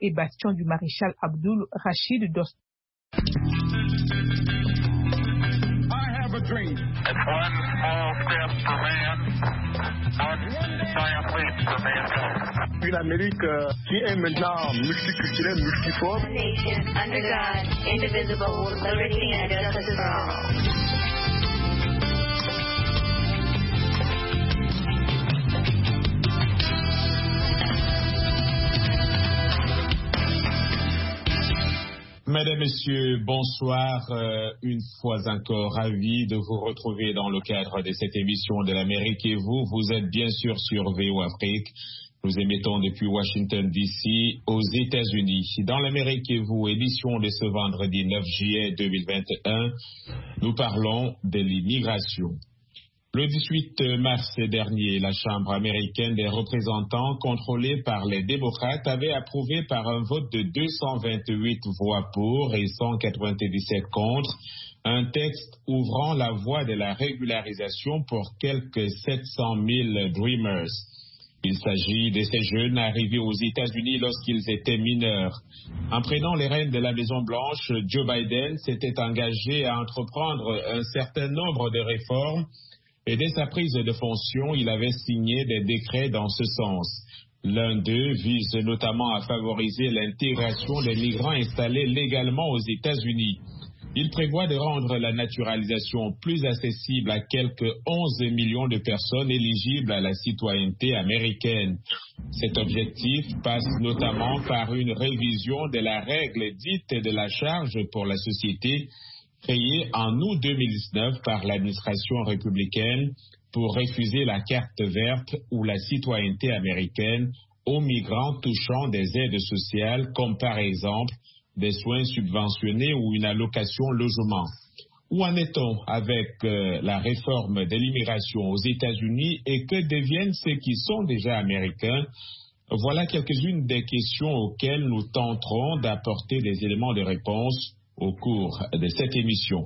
et bastion du maréchal Abdul Rachid Dostum. A dream. It's one small step for man, one giant leap for mankind. Une Amérique qui est maintenant multiculturelle, multiforme. Nation under God, indivisible, with liberty and justice for all. Mesdames, Messieurs, bonsoir. Une fois encore, ravi de vous retrouver dans le cadre de cette émission de l'Amérique et vous. Vous êtes bien sûr sur VO Afrique. Nous émettons depuis Washington, D.C., aux États-Unis. Dans l'Amérique et vous, édition de ce vendredi 9 juillet 2021, nous parlons de l'immigration. Le 18 mars dernier, la Chambre américaine des représentants, contrôlée par les démocrates, avait approuvé par un vote de 228 voix pour et 197 contre un texte ouvrant la voie de la régularisation pour quelques 700 000 Dreamers. Il s'agit de ces jeunes arrivés aux États-Unis lorsqu'ils étaient mineurs. En prenant les rênes de la Maison-Blanche, Joe Biden s'était engagé à entreprendre un certain nombre de réformes. Et dès sa prise de fonction, il avait signé des décrets dans ce sens. L'un d'eux vise notamment à favoriser l'intégration des migrants installés légalement aux États-Unis. Il prévoit de rendre la naturalisation plus accessible à quelques 11 millions de personnes éligibles à la citoyenneté américaine. Cet objectif passe notamment par une révision de la règle dite de la charge pour la société, créé en août 2019 par l'administration républicaine pour refuser la carte verte ou la citoyenneté américaine aux migrants touchant des aides sociales comme par exemple des soins subventionnés ou une allocation logement. Où en est-on avec la réforme de l'immigration aux États-Unis et que deviennent ceux qui sont déjà américains? Voilà quelques-unes des questions auxquelles nous tenterons d'apporter des éléments de réponse au cours de cette émission.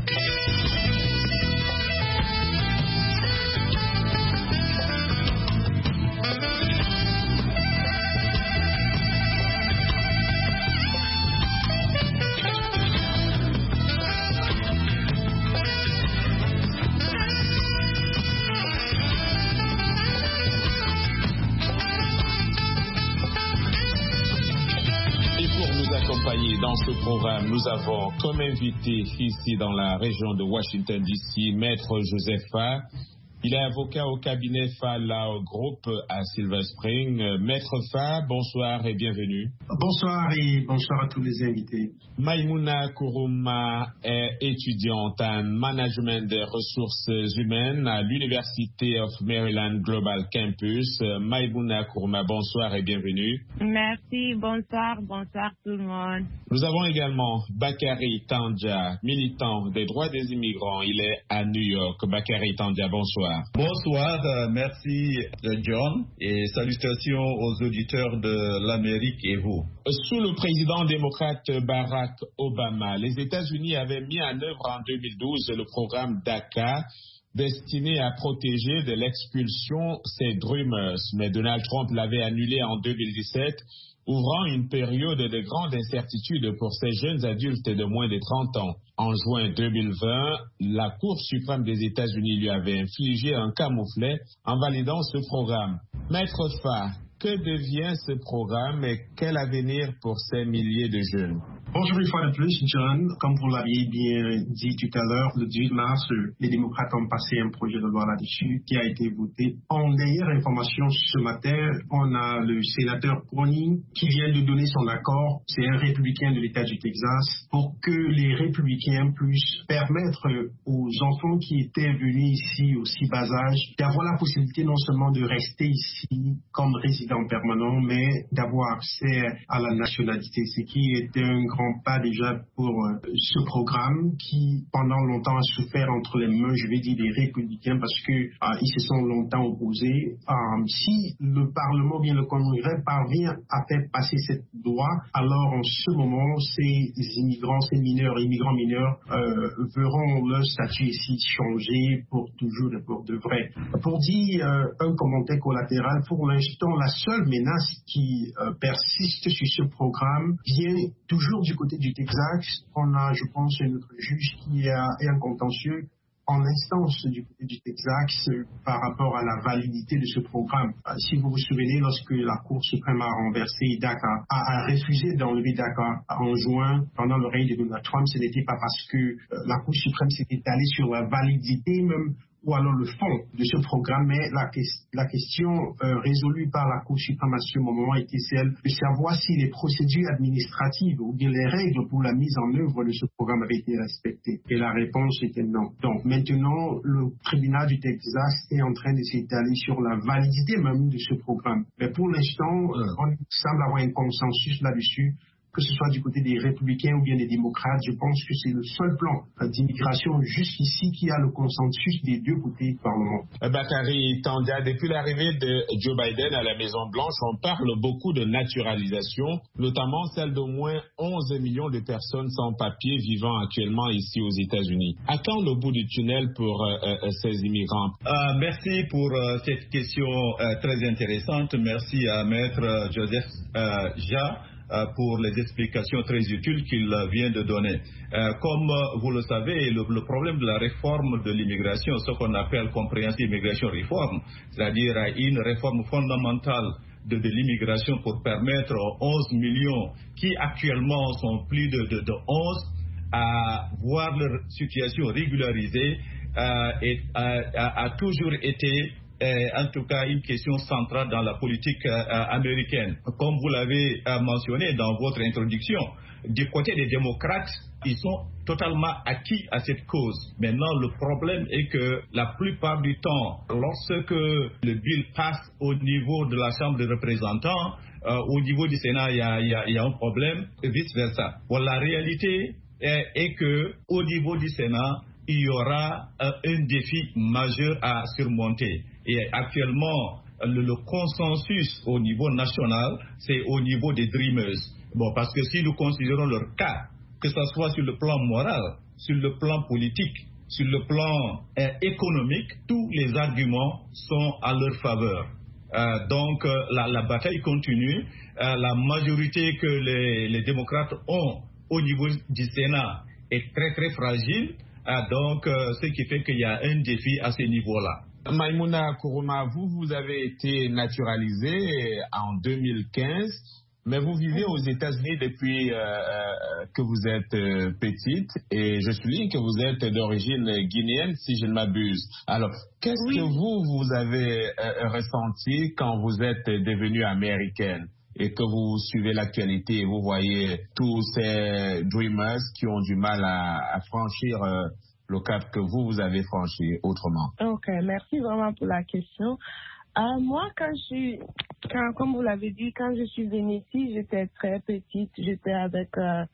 Dans ce programme, nous avons comme invité ici dans la région de Washington, D.C., Maître Joseph Farr. Il est avocat au cabinet Farr Law Group à Silver Spring. Maître Farr, bonsoir et bienvenue. Bonsoir et bonsoir à tous les invités. Maïmouna Kourouma est étudiante en management des ressources humaines à l'University of Maryland Global Campus. Maïmouna Kourouma, bonsoir et bienvenue. Merci, bonsoir tout le monde. Nous avons également Bakary Tandja, militant des droits des immigrants. Il est à New York. Bakary Tandja, bonsoir. Bonsoir, merci John et salutations aux auditeurs de l'Amérique et vous. Sous le président démocrate Barack Obama, les États-Unis avaient mis en œuvre en 2012 le programme DACA destiné à protéger de l'expulsion ces Dreamers. Mais Donald Trump l'avait annulé en 2017, ouvrant une période de grande incertitude pour ces jeunes adultes de moins de 30 ans. En juin 2020, la Cour suprême des États-Unis lui avait infligé un camouflet en validant ce programme. Maître Farr, que devient ce programme et quel avenir pour ces milliers de jeunes? Bonjour une fois de plus, John. Comme vous l'aviez bien dit tout à l'heure, le 18 mars, les démocrates ont passé un projet de loi là-dessus qui a été voté. En dernière information ce matin, on a le sénateur Cronin qui vient de donner son accord. C'est un républicain de l'État du Texas pour que les républicains puissent permettre aux enfants qui étaient venus ici au si bas âge d'avoir la possibilité non seulement de rester ici comme résidents permanents, mais d'avoir accès à la nationalité, ce qui était un grands pas déjà pour ce programme qui, pendant longtemps, a souffert entre les mains, je vais dire, des républicains parce que ils se sont longtemps opposés. Si le Parlement, bien le Congrès, parvient à faire passer cette loi, alors en ce moment, ces immigrants mineurs verront leur statut ici changer pour toujours et pour de vrai. Pour dire un commentaire collatéral, pour l'instant, la seule menace qui persiste sur ce programme vient toujours du côté du Texas. On a, je pense, notre juge qui est un contentieux en instance du côté du Texas par rapport à la validité de ce programme. Si vous vous souvenez, lorsque la Cour suprême a renversé DACA, a refusé d'enlever DACA en juin pendant le règne de Donald Trump, ce n'était pas parce que la Cour suprême s'était allée sur la validité même ou alors le fond de ce programme, mais la question résolue par la Cour suprême à ce moment était celle de savoir si les procédures administratives ou bien les règles pour la mise en œuvre de ce programme avaient été respectées. Et la réponse était non. Donc maintenant, le tribunal du Texas est en train de s'étaler sur la validité même de ce programme. Mais pour l'instant, on semble avoir un consensus là-dessus, que ce soit du côté des républicains ou bien des démocrates. Je pense que c'est le seul plan d'immigration jusqu'ici qui a le consensus des deux côtés du Parlement. Bakary Tandia, depuis l'arrivée de Joe Biden à la Maison-Blanche, on parle beaucoup de naturalisation, notamment celle d'au moins 11 millions de personnes sans papier vivant actuellement ici aux États-Unis. Attends le bout du tunnel pour ces immigrants. Merci pour cette question très intéressante. Merci à Maître Joseph Ja pour les explications très utiles qu'il vient de donner. Comme vous le savez, le problème de la réforme de l'immigration, ce qu'on appelle Comprehensive Immigration Reform, c'est-à-dire une réforme fondamentale de l'immigration pour permettre aux 11 millions qui actuellement sont plus de 11 à voir leur situation régularisée a toujours été en tout cas une question centrale dans la politique américaine. Comme vous l'avez mentionné dans votre introduction, du côté des démocrates, ils sont totalement acquis à cette cause. Maintenant, le problème est que la plupart du temps, lorsque le bill passe au niveau de la Chambre des représentants, au niveau du Sénat, il y a un problème, et vice-versa. Bon, la réalité est que au niveau du Sénat, il y aura un défi majeur à surmonter. Et actuellement, le consensus au niveau national, c'est au niveau des Dreamers. Bon, parce que si nous considérons leur cas, que ce soit sur le plan moral, sur le plan politique, sur le plan économique, tous les arguments sont à leur faveur. Donc, la bataille continue. La majorité que les démocrates ont au niveau du Sénat est très, très fragile. Donc, ce qui fait qu'il y a un défi à ce niveau-là. Maïmouna Kourouma, vous avez été naturalisée en 2015, mais vous vivez aux États-Unis depuis que vous êtes petite, et je souligne que vous êtes d'origine guinéenne, si je ne m'abuse. Alors, qu'est-ce que vous avez ressenti quand vous êtes devenue américaine et que vous suivez l'actualité et vous voyez tous ces dreamers qui ont du mal à franchir le cap que vous avez franchi autrement? Ok, merci vraiment pour la question. Moi, comme vous l'avez dit, quand je suis venue ici, j'étais très petite. J'étais avec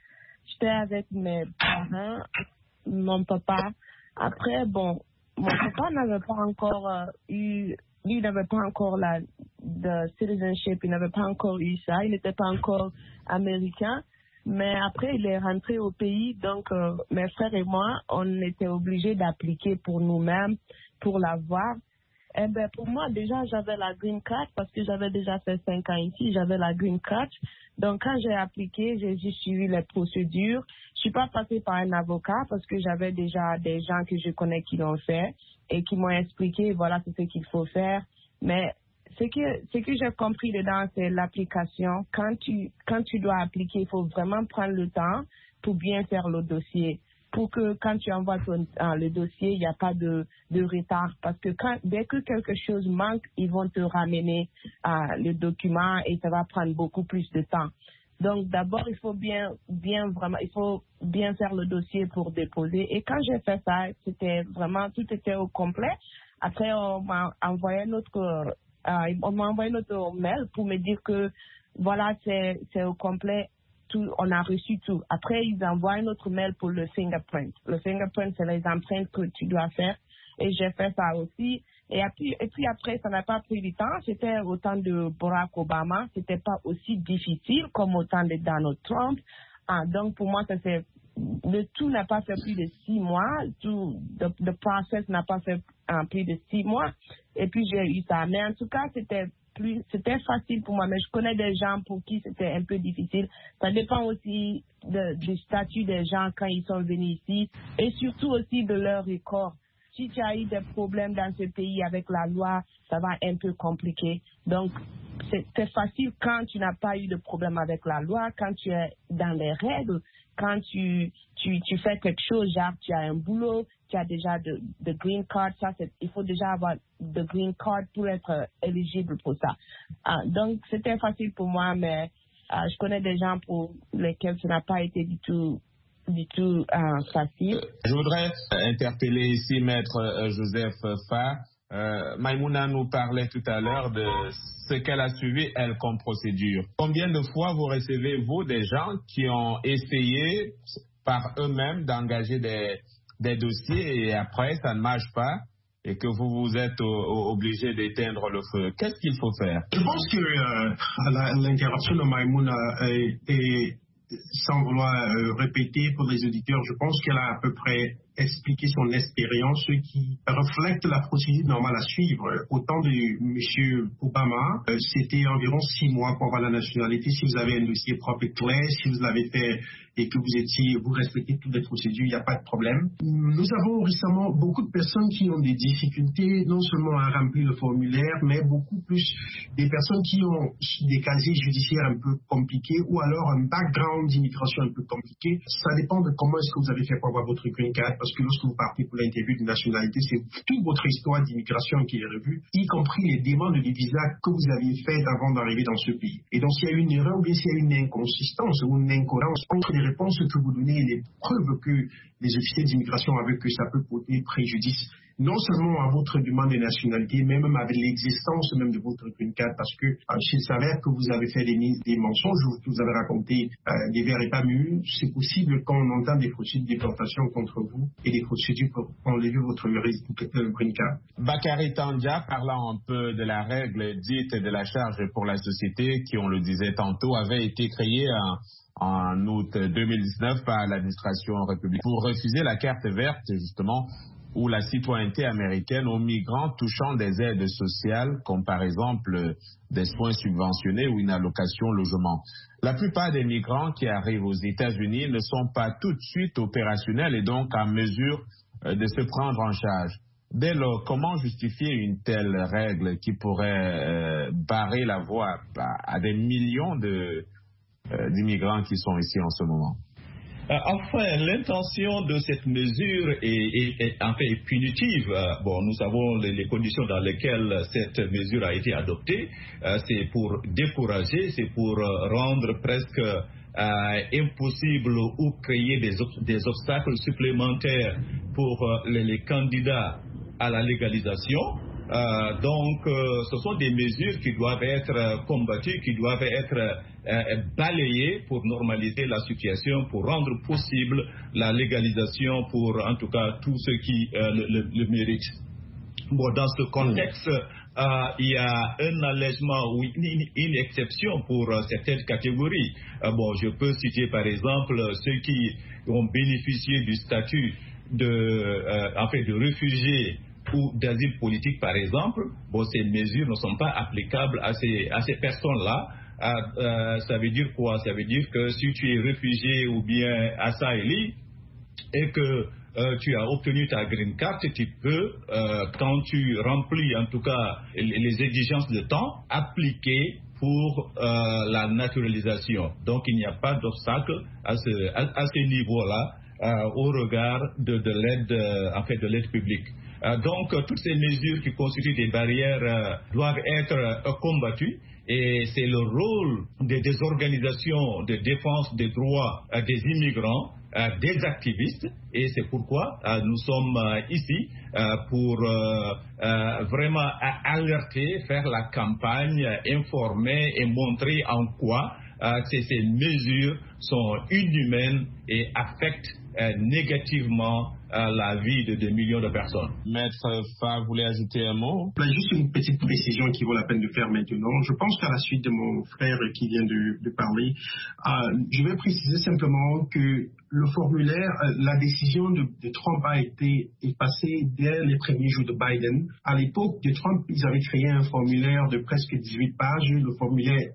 mes parents, mon papa. Après, bon, mon papa n'avait pas encore lui n'avait pas encore de citizenship, il n'avait pas encore eu ça, il n'était pas encore américain. Mais après, il est rentré au pays, donc mes frères et moi, on était obligés d'appliquer pour nous-mêmes, pour l'avoir. Eh ben, pour moi, déjà, j'avais la green card parce que j'avais déjà fait 5 ans ici, j'avais la green card. Donc, quand j'ai appliqué, j'ai juste suivi les procédures. Je suis pas passée par un avocat parce que j'avais déjà des gens que je connais qui l'ont fait et qui m'ont expliqué, voilà, c'est ce qu'il faut faire. Mais ce que j'ai compris dedans, c'est l'application. Quand tu dois appliquer, il faut vraiment prendre le temps pour bien faire le dossier. Pour que quand tu envoies le dossier, il n'y a pas de retard. Parce que dès que quelque chose manque, ils vont te ramener le document et ça va prendre beaucoup plus de temps. Donc d'abord, il faut il faut bien faire le dossier pour déposer. Et quand j'ai fait ça, tout était au complet. Après, on m'a envoyé notre mail pour me dire que voilà, c'est au complet. tout, on a reçu tout. Après, ils envoient un autre mail pour le fingerprint. Le fingerprint, c'est les empreintes que tu dois faire. Et j'ai fait ça aussi. Et puis après, ça n'a pas pris du temps. C'était au temps de Barack Obama. C'était pas aussi difficile comme au temps de Donald Trump. Donc, pour moi, le tout n'a pas fait plus de 6 mois. Le process n'a pas fait plus de 6 mois. Et puis, j'ai eu ça. Mais en tout cas, c'était facile pour moi. Mais je connais des gens pour qui c'était un peu difficile. Ça dépend aussi du statut des gens quand ils sont venus ici. Et surtout aussi de leur record. Si tu as eu des problèmes dans ce pays avec la loi, ça va un peu compliqué. Donc, c'est facile quand tu n'as pas eu de problème avec la loi, quand tu es dans les règles, quand tu fais quelque chose, genre tu as un boulot, tu as déjà de green card, il faut déjà avoir de green card pour être éligible pour ça. Donc, c'était facile pour moi, mais je connais des gens pour lesquels ça n'a pas été du tout facile. Je voudrais interpeller ici Maître Joseph Fa. Maïmouna nous parlait tout à l'heure de ce qu'elle a suivi, elle, comme procédure. Combien de fois vous recevez, vous, des gens qui ont essayé par eux-mêmes d'engager des dossiers et après, ça ne marche pas et que vous vous êtes obligé d'éteindre le feu? Qu'est-ce qu'il faut faire? Je pense que l'intervention de Maïmouna est sans vouloir répéter pour les auditeurs, je pense qu'elle a à peu près expliqué son expérience qui reflète la procédure normale à suivre. Au temps de M. Obama, c'était environ 6 mois pour avoir la nationalité. Si vous avez un dossier propre et clair, si vous l'avez fait et que vous respectez toutes les procédures, il n'y a pas de problème. Nous avons récemment beaucoup de personnes qui ont des difficultés, non seulement à remplir le formulaire, mais beaucoup plus des personnes qui ont des casiers judiciaires un peu compliqués ou alors un background d'immigration un peu compliqué. Ça dépend de comment est-ce que vous avez fait pour avoir votre green card, parce que lorsque vous partez pour l'interview de nationalité, c'est toute votre histoire d'immigration qui est revue, y compris les demandes de visa que vous aviez faites avant d'arriver dans ce pays. Et donc, s'il y a une erreur ou bien s'il y a une inconsistance ou une incohérence entre les réponses que vous donnez et les preuves que les officiers d'immigration avaient, que ça peut porter préjudice non seulement à votre demande de nationalité, mais même avec l'existence même de votre green card, parce que s'il s'avère que vous avez fait des mensonges, vous avez raconté des vers et pas mûrs, c'est possible qu'on entende des procédures de déportation contre vous et des procédures pour enlever votre green card. Bakary Tandja, parlant un peu de la règle dite de la charge pour la société, qui, on le disait tantôt, avait été créée en août 2019 par l'administration républicaine pour refuser la carte verte, justement, ou la citoyenneté américaine aux migrants touchant des aides sociales, comme par exemple des soins subventionnés ou une allocation logement. La plupart des migrants qui arrivent aux États-Unis ne sont pas tout de suite opérationnels et donc en mesure de se prendre en charge. Dès lors, comment justifier une telle règle qui pourrait barrer la voie à des millions d'immigrants qui sont ici en ce moment? Enfin, l'intention de cette mesure est punitive. Nous savons les conditions dans lesquelles cette mesure a été adoptée. C'est pour décourager, c'est pour rendre presque impossible ou créer des obstacles supplémentaires pour les candidats à la légalisation. Donc, ce sont des mesures qui doivent être combattues, qui doivent être balayées pour normaliser la situation, pour rendre possible la légalisation pour, en tout cas, tous ceux qui le méritent. Dans ce contexte, il y a un allègement ou une exception pour certaines catégories. Je peux citer par exemple ceux qui ont bénéficié du statut de réfugiés ou d'asile politique, par exemple. Ces mesures ne sont pas applicables à ces personnes-là. Ça veut dire quoi? Ça veut dire que si tu es réfugié ou bien asylé et que tu as obtenu ta green card, tu peux, quand tu remplis en tout cas les exigences de temps, appliquer pour la naturalisation. Donc il n'y a pas d'obstacle à ce niveau-là au regard de l'aide publique. Donc, toutes ces mesures qui constituent des barrières doivent être combattues et c'est le rôle des organisations de défense des droits des immigrants, des activistes, et c'est pourquoi nous sommes ici pour vraiment alerter, faire la campagne, informer et montrer en quoi que ces mesures sont inhumaines et affectent négativement la vie de millions de personnes. Maître Fa voulait ajouter un mot? Juste une petite précision qui vaut la peine de faire maintenant. Je pense qu'à la suite de mon frère qui vient de parler, je vais préciser simplement que le formulaire, la décision de Trump a été effacée dès les premiers jours de Biden. À l'époque de Trump, ils avaient créé un formulaire de presque 18 pages, le formulaire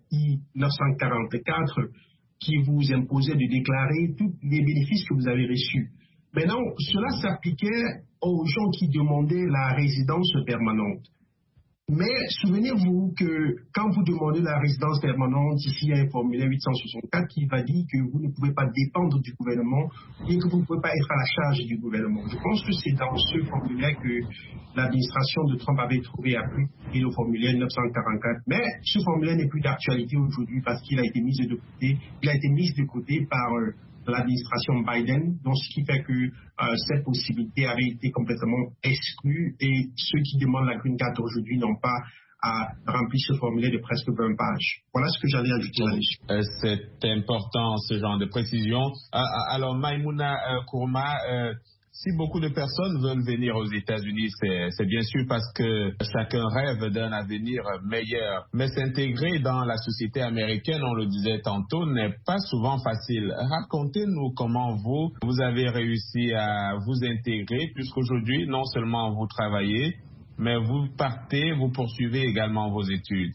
I-944, qui vous imposait de déclarer tous les bénéfices que vous avez reçus. Maintenant, cela s'appliquait aux gens qui demandaient la résidence permanente. Mais souvenez-vous que quand vous demandez la résidence permanente, ici il y a un formulaire 864 qui va dire que vous ne pouvez pas dépendre du gouvernement et que vous ne pouvez pas être à la charge du gouvernement. Je pense que c'est dans ce formulaire que l'administration de Trump avait trouvé à appliquer le formulaire 944. Mais ce formulaire n'est plus d'actualité aujourd'hui parce qu'il a été mis de côté. Il a été mis de côté par l'administration Biden, donc ce qui fait que cette possibilité avait été complètement exclue et ceux qui demandent la Green Card aujourd'hui n'ont pas à remplir ce formulaire de presque 20 pages. Voilà ce que j'allais ajouter là-dessus. C'est important ce genre de précision. Alors Maïmouna Kourma, si beaucoup de personnes veulent venir aux États-Unis, c'est bien sûr parce que chacun rêve d'un avenir meilleur. Mais s'intégrer dans la société américaine, on le disait tantôt, n'est pas souvent facile. Racontez-nous comment vous avez réussi à vous intégrer, puisqu'aujourd'hui, non seulement vous travaillez, mais vous partez, vous poursuivez également vos études.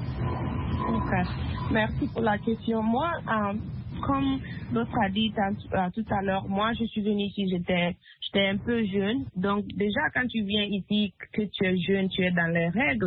Okay. Merci pour la question. Moi, comme l'autre a dit tout à l'heure, moi je suis venue ici, j'étais un peu jeune. Donc déjà quand tu viens ici, que tu es jeune, tu es dans les règles,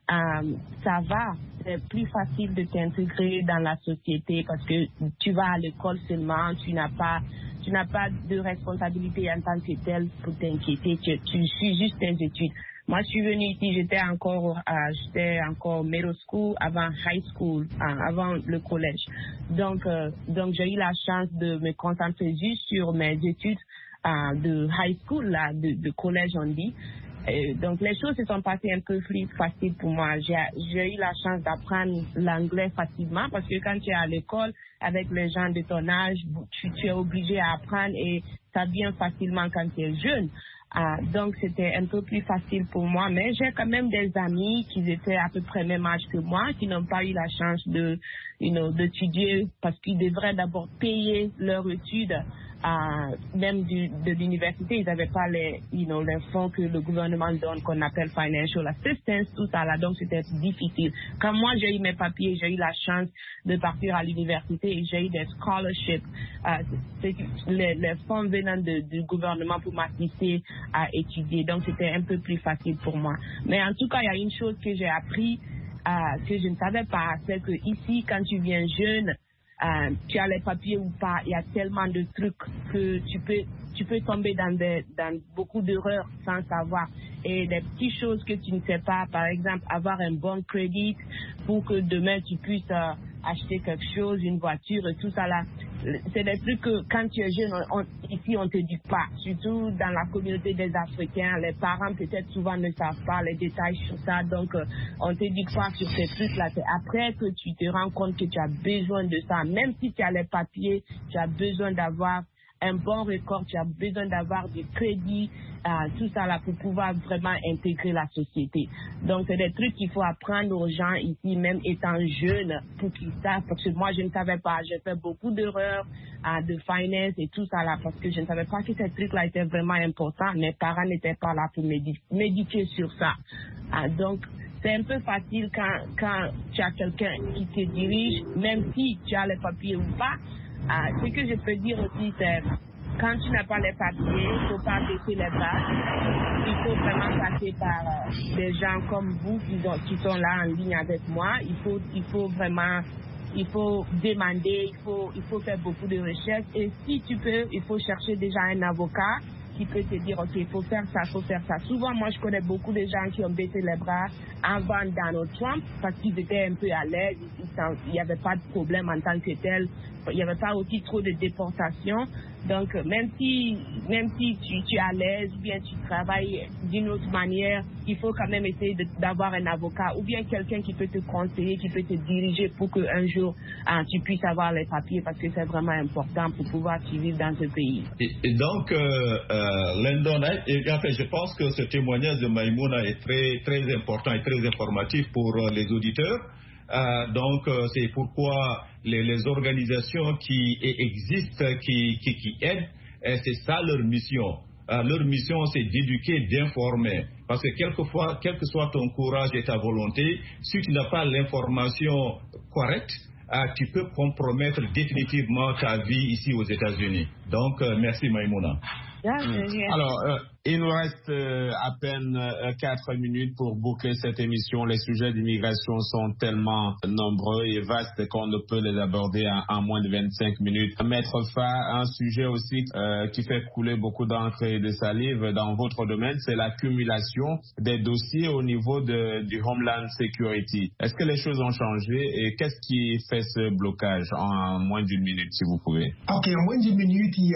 ça va. C'est plus facile de t'intégrer dans la société parce que tu vas à l'école seulement, tu n'as pas de responsabilité en tant que telle pour t'inquiéter. Tu suis juste tes études. Moi, je suis venue ici, j'étais encore middle school avant high school, avant le collège. Donc j'ai eu la chance de me concentrer juste sur mes études de high school, là, de collège, on dit. Donc les choses se sont passées un peu plus faciles pour moi. J'ai eu la chance d'apprendre l'anglais facilement parce que quand tu es à l'école avec les gens de ton âge, tu es obligé à apprendre et ça vient facilement quand tu es jeune. Donc c'était un peu plus facile pour moi, mais j'ai quand même des amis qui étaient à peu près même âge que moi, qui n'ont pas eu la chance d'étudier parce qu'ils devraient d'abord payer leurs études, même de l'université. Ils n'avaient pas les fonds que le gouvernement donne, qu'on appelle financial assistance, tout ça là, donc c'était difficile. Quand moi j'ai eu mes papiers, j'ai eu la chance de partir à l'université et j'ai eu des scholarships, les fonds venant du gouvernement pour m'assister à étudier, donc c'était un peu plus facile pour moi. Mais en tout cas, il y a une chose que j'ai appris que je ne savais pas, c'est que ici, quand tu viens jeune, tu as les papiers ou pas, il y a tellement de trucs que tu peux tomber dans beaucoup d'erreurs sans savoir. Et des petites choses que tu ne sais pas, par exemple, avoir un bon crédit pour que demain tu puisses acheter quelque chose, une voiture et tout ça là. C'est des trucs que quand tu es jeune, ici on te dit pas. Surtout dans la communauté des Africains, les parents peut-être souvent ne savent pas les détails sur ça. Donc on te dit pas sur ces trucs-là. C'est après que tu te rends compte que tu as besoin de ça. Même si tu as les papiers, tu as besoin d'avoir un bon record, tu as besoin d'avoir du crédit, tout ça là pour pouvoir vraiment intégrer la société. Donc c'est des trucs qu'il faut apprendre aux gens ici, même étant jeunes, pour qu'ils savent, parce que moi je ne savais pas, j'ai fait beaucoup d'erreurs de finance et tout ça là, parce que je ne savais pas que ces trucs là étaient vraiment importants. Mes parents n'étaient pas là pour m'éduquer sur ça. Donc c'est un peu facile quand tu as quelqu'un qui te dirige, même si tu as les papiers ou pas. Ce que je peux dire aussi, c'est quand tu n'as pas les papiers, il ne faut pas baisser les bras. Il faut vraiment passer par des gens comme vous qui sont là en ligne avec moi. Il faut demander, il faut faire beaucoup de recherches. Et si tu peux, il faut chercher déjà un avocat qui peut te dire, OK, il faut faire ça, il faut faire ça. Souvent, moi, je connais beaucoup de gens qui ont baissé les bras avant Donald Trump parce qu'ils étaient un peu à l'aise, il n'y avait pas de problème en tant que tel. il n'y avait pas aussi trop de déportation. Donc, même si tu es à l'aise ou bien tu travailles d'une autre manière, il faut quand même essayer d'avoir un avocat ou bien quelqu'un qui peut te conseiller, qui peut te diriger pour qu'un jour tu puisses avoir les papiers, parce que c'est vraiment important pour pouvoir vivre dans ce pays. Et donc, Lyndon, je pense que ce témoignage de Maïmouna est très, très important et très informatif pour les auditeurs. Donc, c'est pourquoi les organisations qui existent, qui aident, c'est ça leur mission. Leur mission, c'est d'éduquer, d'informer. Parce que quelquefois, quel que soit ton courage et ta volonté, si tu n'as pas l'information correcte, tu peux compromettre définitivement ta vie ici aux États-Unis. Donc, merci Maïmouna. Alors, il nous reste à peine 4 minutes pour boucler cette émission. Les sujets d'immigration sont tellement nombreux et vastes qu'on ne peut les aborder en moins de 25 minutes. Maître Fa, un sujet aussi qui fait couler beaucoup d'encre et de salive dans votre domaine, c'est l'accumulation des dossiers au niveau du Homeland Security. Est-ce que les choses ont changé et qu'est-ce qui fait ce blocage en moins d'une minute, si vous pouvez? Ok, en moins d'une minute, il y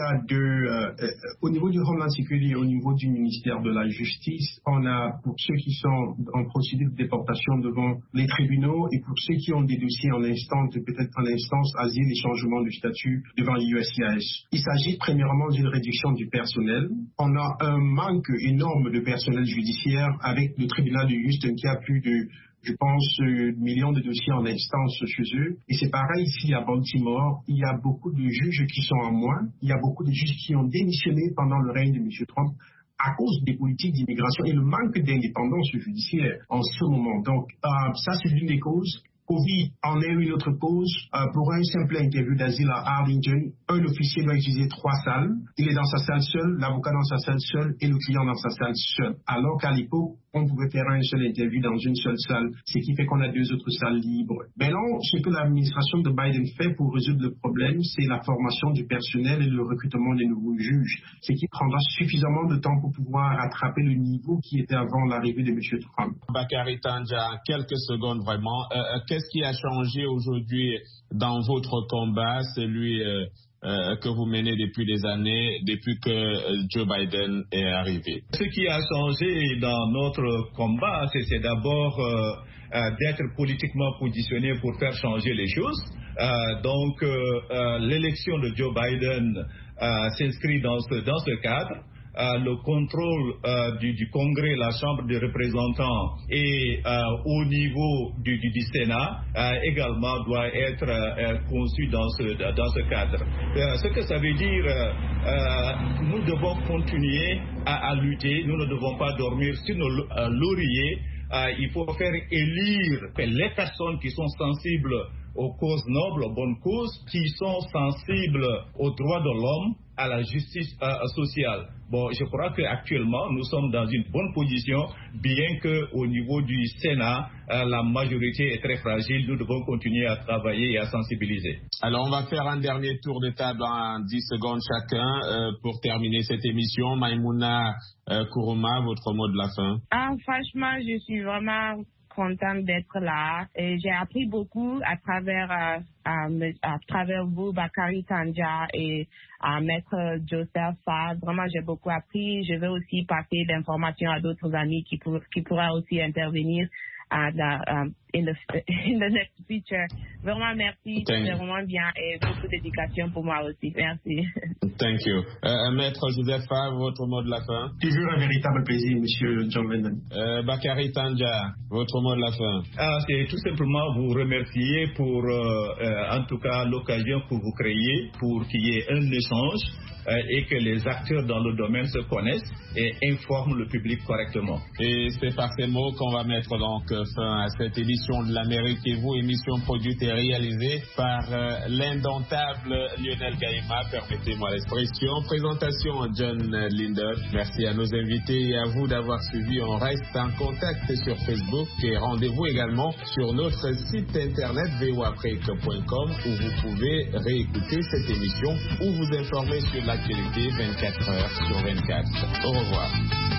a au niveau du Homeland Security et au niveau du ministère de la Justice, on a, pour ceux qui sont en procédure de déportation devant les tribunaux et pour ceux qui ont des dossiers en instance, peut-être en instance asile et changement de statut devant l'USCIS. Il s'agit premièrement d'une réduction du personnel. On a un manque énorme de personnel judiciaire avec le tribunal de Houston qui a plus de, je pense, millions de dossiers en instance chez eux. Et c'est pareil ici à Baltimore. Il y a beaucoup de juges qui sont en moins. Il y a beaucoup de juges qui ont démissionné pendant le règne de M. Trump à cause des politiques d'immigration et le manque d'indépendance judiciaire en ce moment. Donc, ça, c'est l'une des causes. Covid en est une autre cause. Pour un simple interview d'asile à Arlington, un officier doit utiliser 3 salles. Il est dans sa salle seul, l'avocat dans sa salle seul et le client dans sa salle seul. Alors qu'à l'époque, on pouvait faire un seul interview dans une seule salle, ce qui fait qu'on a 2 autres salles libres. Maintenant, ce que l'administration de Biden fait pour résoudre le problème, c'est la formation du personnel et le recrutement des nouveaux juges, ce qui prendra suffisamment de temps pour pouvoir rattraper le niveau qui était avant l'arrivée de M. Trump. Bakary Tandja, quelques secondes vraiment. Qu'est-ce qui a changé aujourd'hui dans votre combat, celui que vous menez depuis des années, depuis que Joe Biden est arrivé? Ce qui a changé dans notre combat, c'est d'abord d'être politiquement positionné pour faire changer les choses. Donc, l'élection de Joe Biden s'inscrit dans ce cadre. Le contrôle du Congrès, la Chambre des représentants et au niveau du Sénat également doit être conçu dans ce cadre. Ce que ça veut dire, nous devons continuer à lutter, nous ne devons pas dormir sur nos lauriers. Il faut faire élire les personnes qui sont sensibles aux causes nobles, aux bonnes causes, qui sont sensibles aux droits de l'homme, à la justice sociale. Bon, je crois qu'actuellement, nous sommes dans une bonne position, bien qu'au niveau du Sénat, la majorité est très fragile. Nous devons continuer à travailler et à sensibiliser. Alors, on va faire un dernier tour de table en 10 secondes chacun pour terminer cette émission. Maïmouna Kourouma, votre mot de la fin. Franchement, je suis vraiment contente d'être là. Et j'ai appris beaucoup à travers vous, Bakary Tandja et Maître Joseph Fa. Vraiment, j'ai beaucoup appris. Je vais aussi passer d'informations à d'autres amis qui pourraient aussi intervenir in the next future. Vraiment, merci. C'est vraiment bien et beaucoup de dédication pour moi aussi. Merci. Thank you. Maître Joseph Fa, votre mot de la fin. Toujours un véritable plaisir, Monsieur John Lennon. Bakary Tandja, votre mot de la fin. C'est tout simplement vous remercier pour, en tout cas, l'occasion que vous créez pour qu'il y ait un échange et que les acteurs dans le domaine se connaissent et informent le public correctement. Et c'est par ces mots qu'on va mettre donc fin à cette édition de l'Amérique et vous, émission produite et réalisée par l'indomptable Lionel Gaïma, permettez-moi l'expression. Présentation John Linder. Merci à nos invités et à vous d'avoir suivi. On reste en contact sur Facebook et rendez-vous également sur notre site internet voafrique.com où vous pouvez réécouter cette émission ou vous informer sur l'actualité 24 heures sur 24. Au revoir.